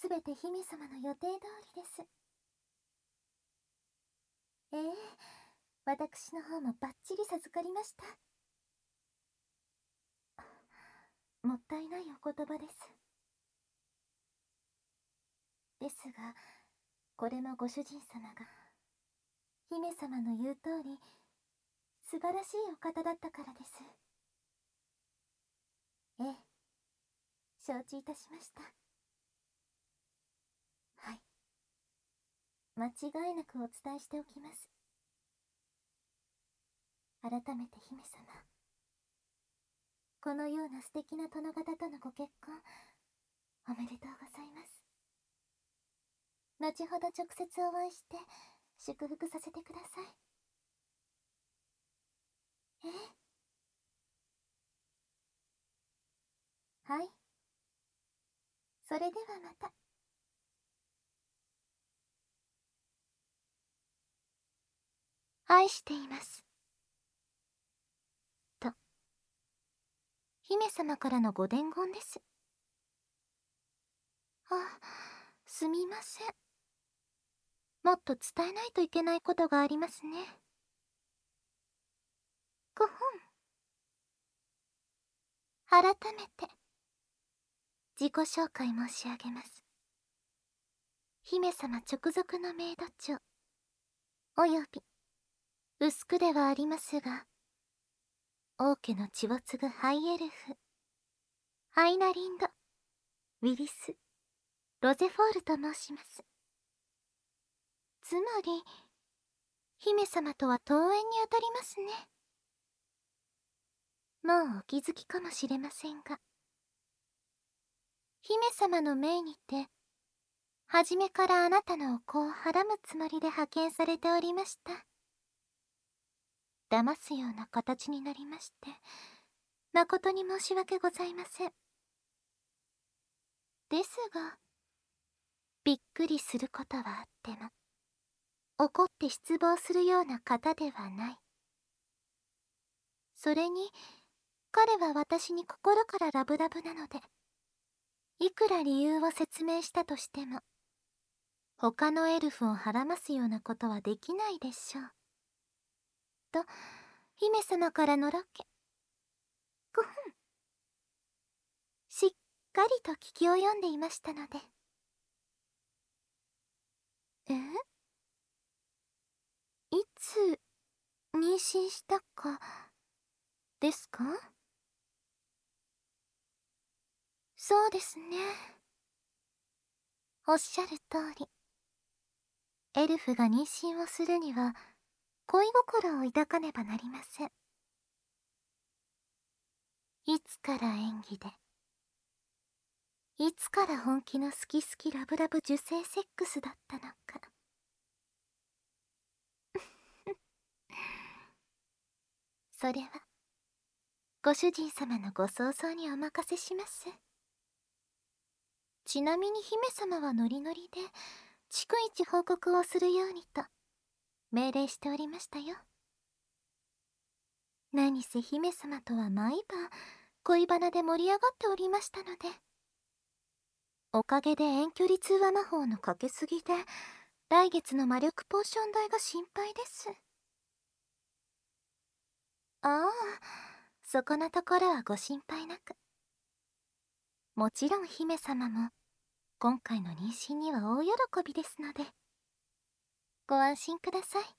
すべて姫様の予定通りです。私の方もバッチリ授かりました。もったいないお言葉です。ですが、これもご主人様が姫様の言う通り素晴らしいお方だったからです。承知いたしました。はい、間違いなくお伝えしておきます。改めて姫様、このような素敵な殿方とのご結婚おめでとうございます。後ほど直接お会いして祝福させてください。はい、それではまた。愛していますと、姫様からのご伝言です。すみません。もっと伝えないといけないことがありますね。ご本。改めて自己紹介申し上げます。姫様直属のメイド長および薄くではありますが王家の血を継ぐハイエルフハイナリンド・ウィリス・ロゼフォールと申します。つまり姫様とは遠縁にあたりますね。もうお気づきかもしれませんが、姫様の命にて初めからあなたのお子をはらむつもりで派遣されておりました。騙すような形になりまして誠に申し訳ございません。ですがびっくりすることはあっても怒って失望するような方ではない。それに彼は私に心からラブラブなので、いくら理由を説明したとしても他のエルフをはらますようなことはできないでしょうと姫様からのろけ。しっかりと聞き及んでいましたので。いつ妊娠したかですか？そうですね。おっしゃる通り、エルフが妊娠をするには恋心を抱かねばなりません。いつから演技で、いつから本気の好き好きラブラブ受精セックスだったのか。それはご主人様のご想像にお任せします。ちなみに姫様はノリノリで逐一報告をするようにと命令しておりましたよ。何せ姫様とは毎晩恋バナで盛り上がっておりましたので、おかげで遠距離通話魔法のかけすぎで来月の魔力ポーション代が心配です。ああ、そこのところはご心配なく。もちろん姫様も今回の妊娠には大喜びですのでご安心ください。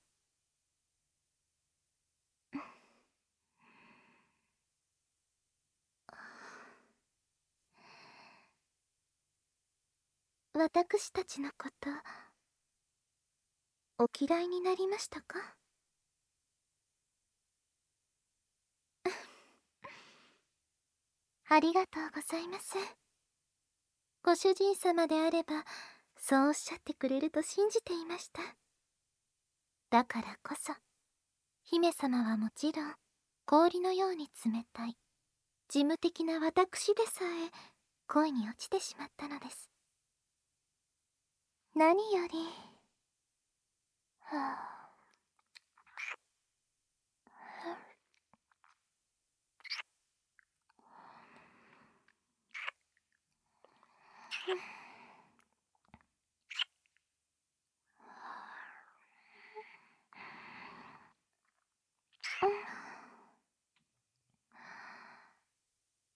私たちのことお嫌いになりましたか？ありがとうございます。ご主人様であればそうおっしゃってくれると信じていました。だからこそ姫様はもちろん氷のように冷たい事務的な私でさえ恋に落ちてしまったのです。何より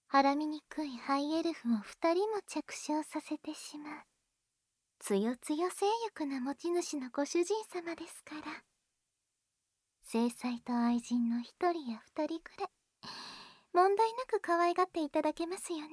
はらみにくいハイエルフを2人も着床させてしまうつよつよ性欲な持ち主のご主人様ですから、正妻と愛人の1人や2人くらい問題なく可愛がっていただけますよね。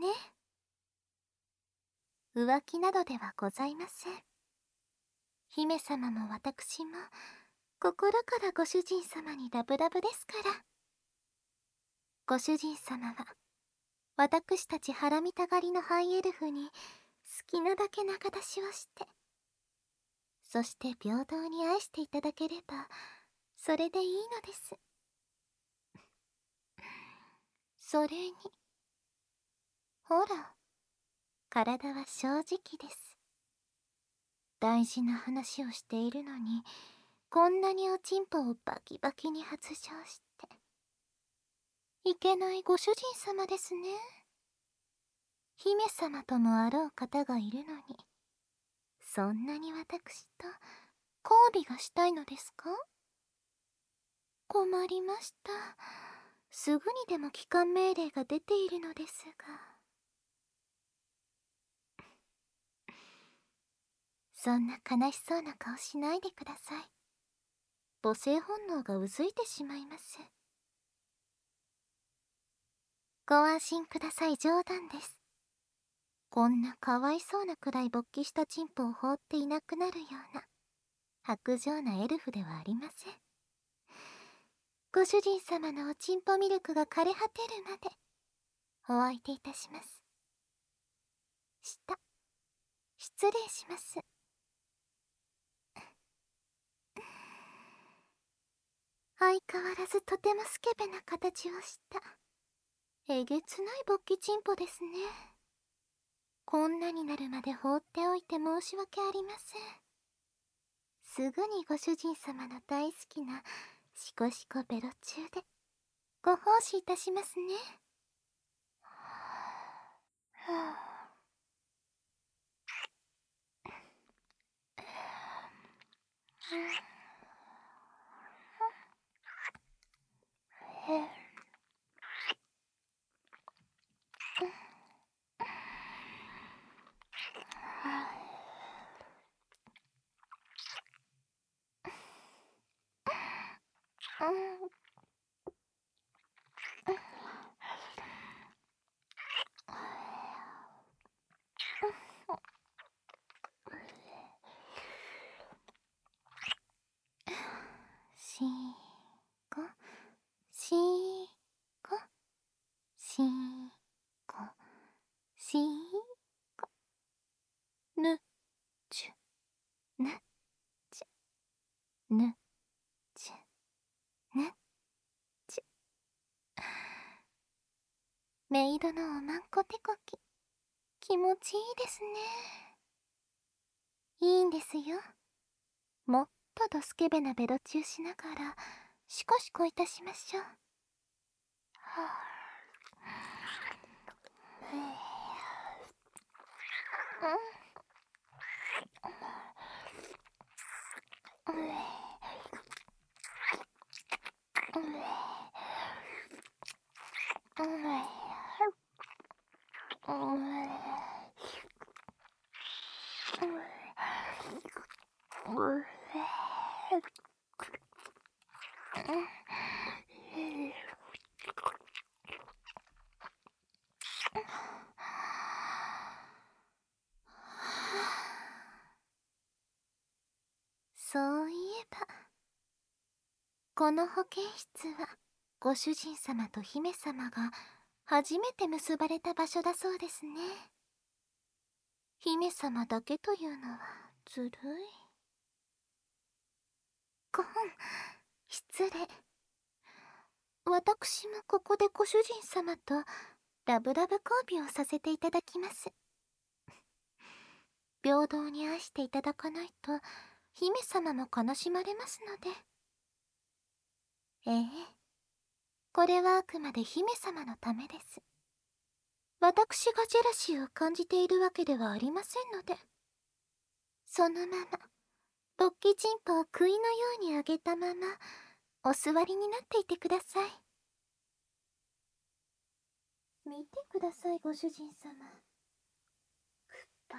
浮気などではございません。姫様も私も心からご主人様にラブラブですから。ご主人様は私たちハラミたがりのハイエルフに好きなだけ仲出しをして、そして平等に愛していただければそれでいいのです。それにほら、体は正直です。大事な話をしているのにこんなにおちんぽをバキバキに発情していけないご主人様ですね。姫様ともあろう方がいるのに、そんなに私と交尾がしたいのですか？困りました。すぐにでも帰還命令が出ているのですが。そんな悲しそうな顔しないでください。母性本能がうずいてしまいます。ご安心ください、冗談です。こんなかわいそうなくらい勃起したチンポを放っていなくなるような薄情なエルフではありません。ご主人様のおちんぽミルクが枯れ果てるまでお相手いたします。失礼します。相変わらずとてもスケベな形をしたえげつない勃起チンポですね。こんなになるまで放っておいて申し訳ありません。すぐにご主人様の大好きなシコシコベロ中でご奉仕いたしますね。しこしこしこしこぬちゅぬちゅぬちゅぬちゅ。メイドのおまんこ手こき気持ちいいですね。いいんですよ。もっとドスケベなベロチューしながらシコシコいたしましょう。そういえばこの保健室はご主人様と姫様が初めて結ばれた場所だそうですね。姫様だけというのはずるい。失礼。私もここでご主人様とラブラブ交尾をさせていただきます。平等に愛していただかないと姫様も悲しまれますので。ええ、これはあくまで姫様のためです。私がジェラシーを感じているわけではありませんので。そのまま勃起チンポを杭のように上げたままお座りになっていてください。 見てください、ご主人様。くっぱ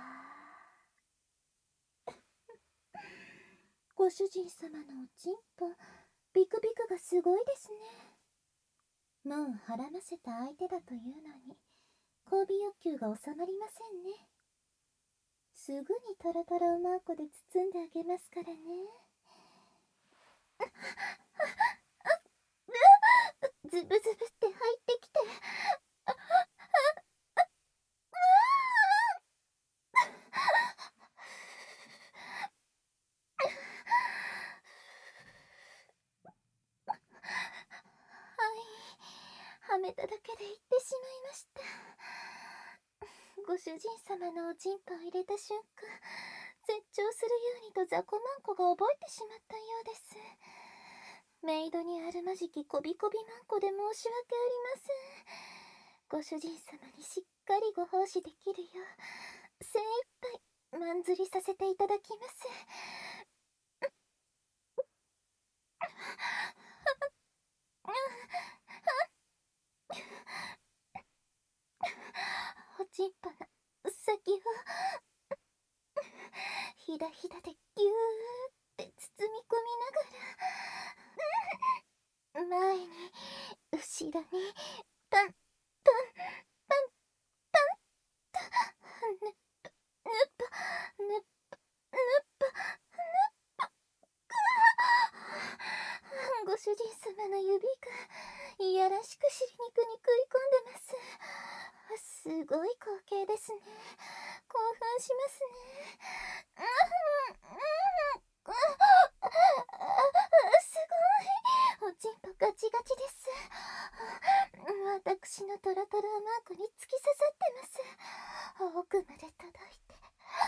ー。ご主人様のおちんぽ、ビクビクがすごいですね。もうはらませた相手だというのに、交尾欲求が収まりませんね。すぐにトロトロおまんこで包んであげますからね。ズブズブって入ってきて。はめただけで言ってしまいました。ご主人様のおちんぽを入れた瞬間、絶頂するようにと雑魚マンコが覚えてしまったようです。メイドにあるまじきこびこびマンコで申し訳ありません。ご主人様にしっかりご奉仕できるよう、精一杯まんずりさせていただきます。おちんぽの先をひだひだでぎゅーって包み込みながら、前に後ろにパンパンパンパンとぬっぱぬっぱぬっぱぬっぱぬっぱ。ご主人様の指がいやらしく尻肉に食い込んでます。すごい光景ですね。興奮しますね。すごい。おちんぽガチガチです。私のトロトロマークに突き刺さってます。奥まで届いて。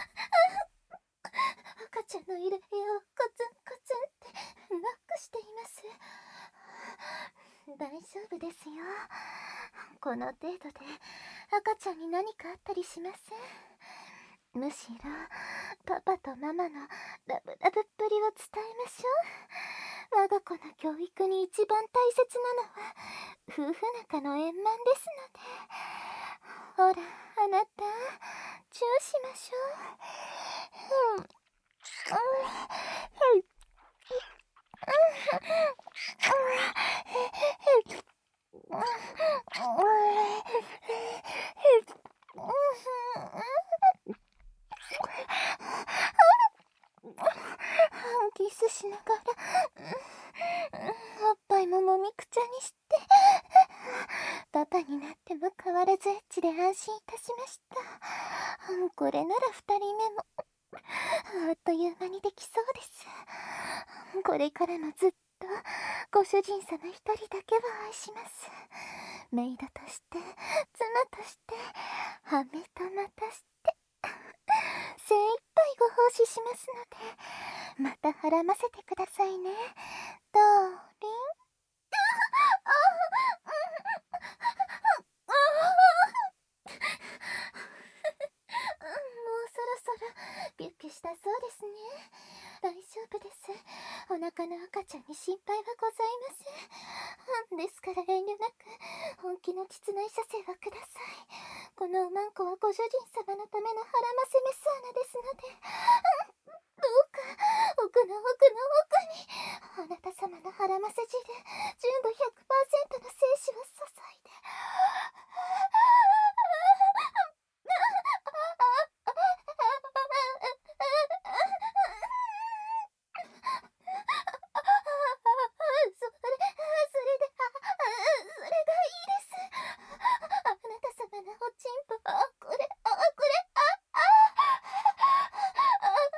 赤ちゃんのいる部屋をコツンコツンってノックしています。大丈夫ですよ。この程度で赤ちゃんに何かあったりしません。むしろパパとママのラブラブっぷりを伝えましょう。我が子の教育に一番大切なのは夫婦仲の円満ですので。ほらあなた、チューしましょう。キスしながら、おっぱいももみくちゃにして、パパになっても変わらずエッチで安心いたしました。これなら2人目もあっという間にできそうです。これからもずっとご主人様一人だけを愛します。メイドとして、妻として、ハメとまたして精一杯ご奉仕しますので、またはらませてくださいね、ドーリン。もうそろそろビュッキュしたそうですね。大丈夫です。お腹の赤ちゃんに心配はございません。ですから遠慮なく本気の膣内射精はください。このおまんこはご主人様のためのはらませメス穴ですので、どうか奥の奥の奥にあなた様のはらませ汁、純度100%の精子を注いで。それがいいです。あなた様のおちんぽ、これ、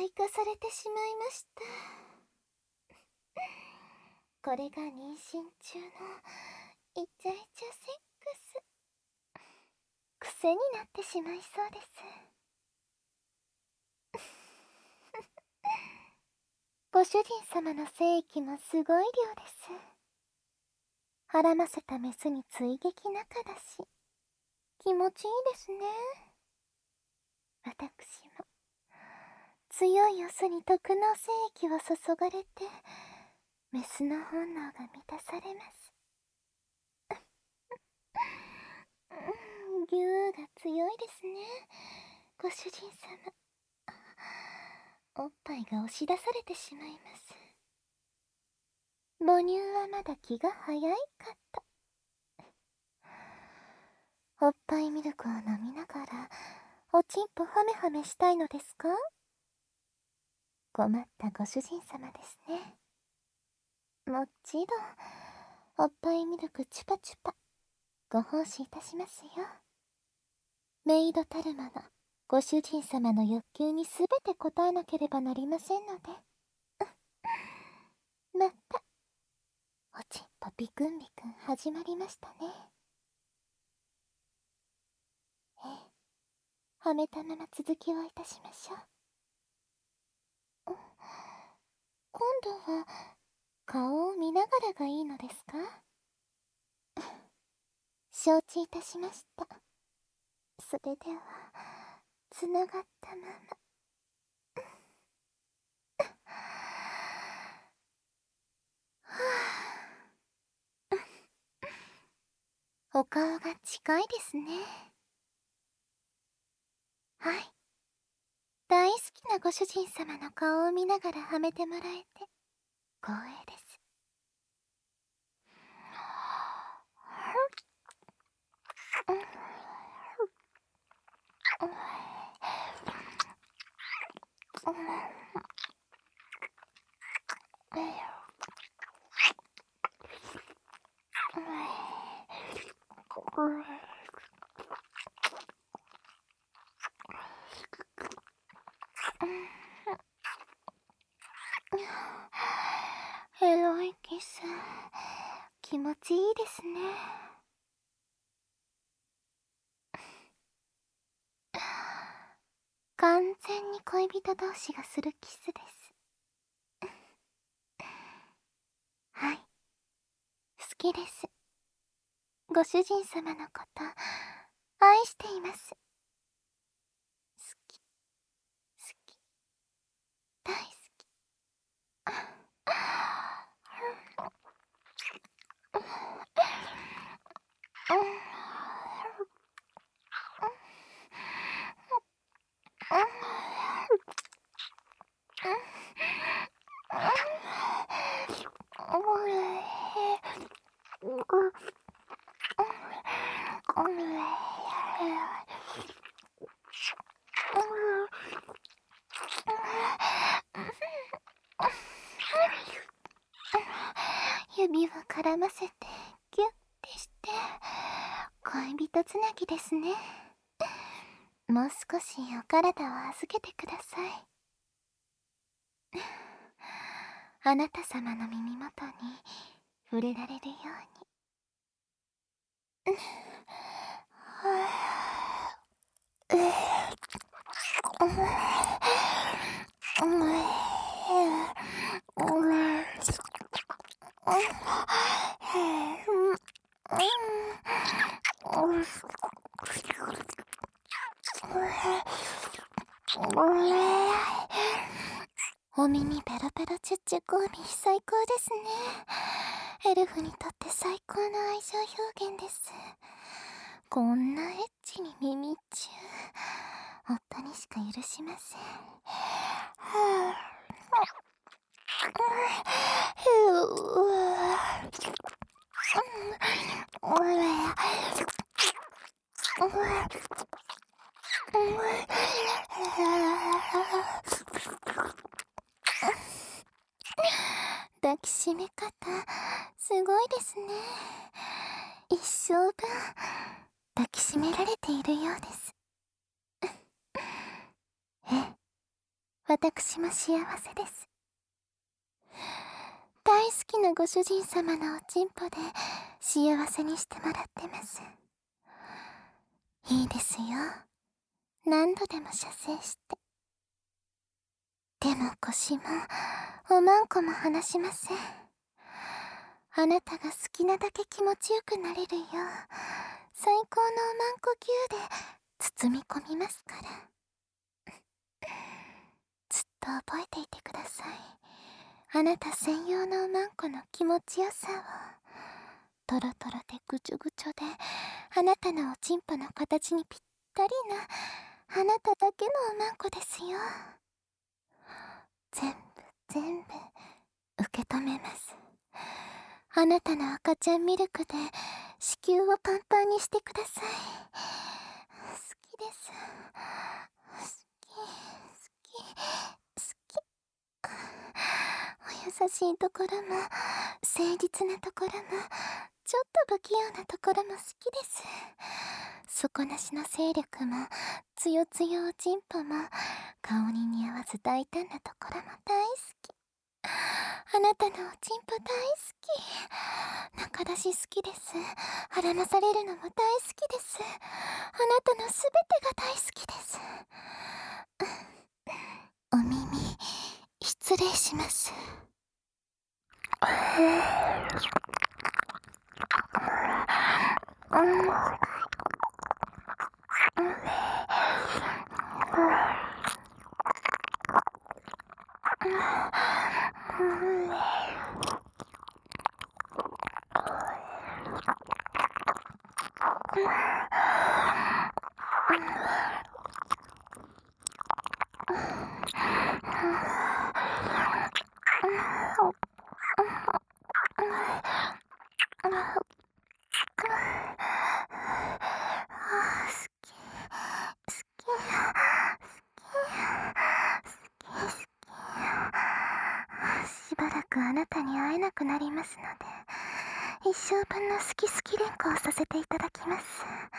退化されてしまいました。これが妊娠中のイチャイチャセックス。癖になってしまいそうです。ご主人様の精液もすごい量です。はらませたメスに追撃仲だし、気持ちいいですね。私も強いオスに特能精液を注がれて、メスの本能が満たされます。牛が強いですね、ご主人様。おっぱいが押し出されてしまいます。母乳はまだ気が早いかと。おっぱいミルクを飲みながらおちんぽハメハメしたいのですか？困ったご主人様ですね。もちろんおっぱいミルクチュパチュパご奉仕いたしますよ。メイドたるものご主人様の欲求にすべて応えなければなりませんので。またおちんぽビクンビクン始まりましたね。ええ、はめたまま続きをいたしましょう。今度は顔を見ながらがいいのですか？承知いたしました。それではつながったまま。お顔が近いですね。はい、大好きなご主人様の顔を見ながらはめてもらえて光栄です。エロいキス、気持ちいいですね。完全に恋人同士がするキスです。はい、好きです。ご主人様のこと愛しています。好き、好き、大好き。指を絡ませてギュッてして恋人つなぎですね。もう少しお体を預けてください。あなた様の耳元に触れられるように。お耳ペロペロチュッチュコーミ最高ですね。エルフにとって最高の愛情表現です。こんなエッチに耳チュー夫にしか許しません。抱きしめ方すごいですね。一生分抱きしめられているようです。ええ、 私も幸せです。大好きなご主人様のおちんぽで幸せにしてもらってます。いいですよ。何度でも射精して。でも腰もおまんこも離しません。あなたが好きなだけ気持ちよくなれるよう、最高のおまんこ牛で包み込みますから。ずっと覚えていてください。あなた専用のおまんこの気持ちよさを。トロトロでぐちょぐちょで、あなたのおちんぽの形にぴったりな、あなただけのおまんこですよ。全部受け止めます。あなたの赤ちゃんミルクで子宮をパンパンにしてください。好きです。好き。お優しいところも誠実なところもちょっと不器用なところも好きです。底なしの勢力もつよつよおちんぽも顔に似合わず大胆なところも大好き。あなたのおちんぽ大好き。仲出し好きです。孕まされるのも大好きです。あなたのすべてが大好きです。お耳失礼します。しばらくあなたに会えなくなりますので、一生分の好き好き連呼をさせていただきます。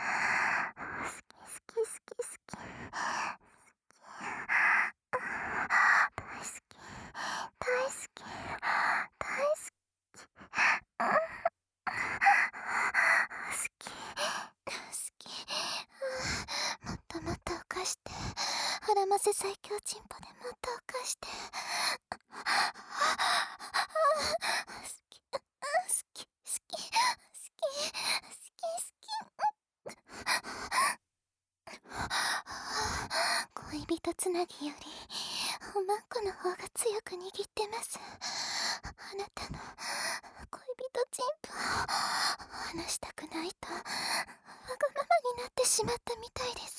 好き。大好き。もっともっと浮かして、腹ませ最強チンポでもっと浮かして。恋人つなぎよりおまんこの方が強く握ってます。あなたの恋人チンポを離したくないとわがままになってしまったみたいです。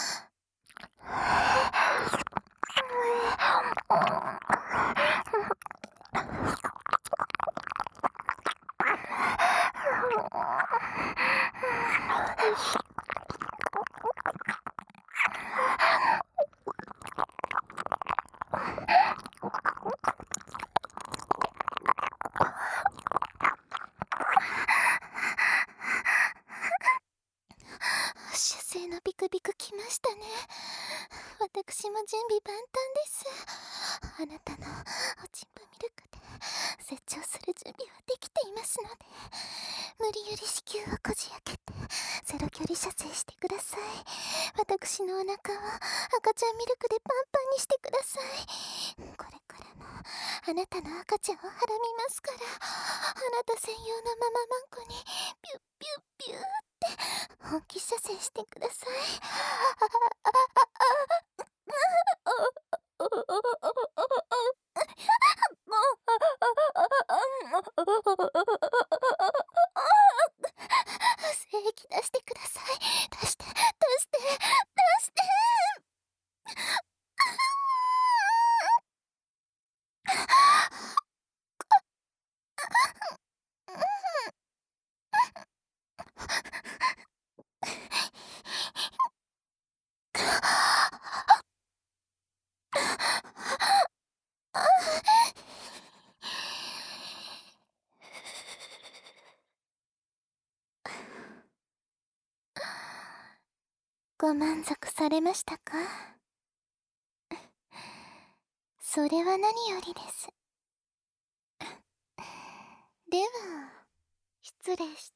射精のビクビクきましたね。私も準備万端です。あなたのおちんぽミルクで成長する準備はできていますので、無理やり子宮をこじ開けてゼロ距離射精してください。私のお腹を赤ちゃんミルクでパンパンにしてください。これからもあなたの赤ちゃんをはらみますから、あなた専用のマママンコにピュッピュッピューって本気射精してください。精液出してください。出して。ご満足されましたか？ それは何よりです。では、失礼して。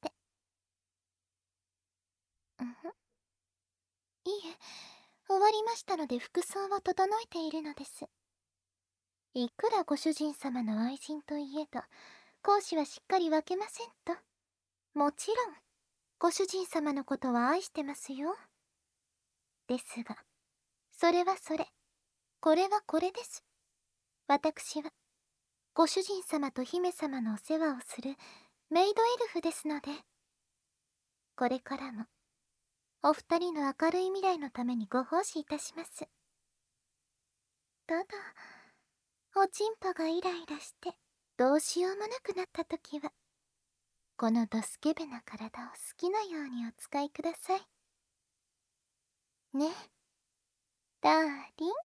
いえ、終わりましたので服装は整えているのです。いくらご主人様の愛人といえど、講師はしっかり分けませんと。もちろん、ご主人様のことは愛してますよ。ですが、それはそれ、これはこれです。私は、ご主人様と姫様のお世話をするメイドエルフですので、これからも、お二人の明るい未来のためにご奉仕いたします。ただ、おちんぽがイライラして、どうしようもなくなったときは、このドスケベな体を好きなようにお使いください。ね、ダーリン。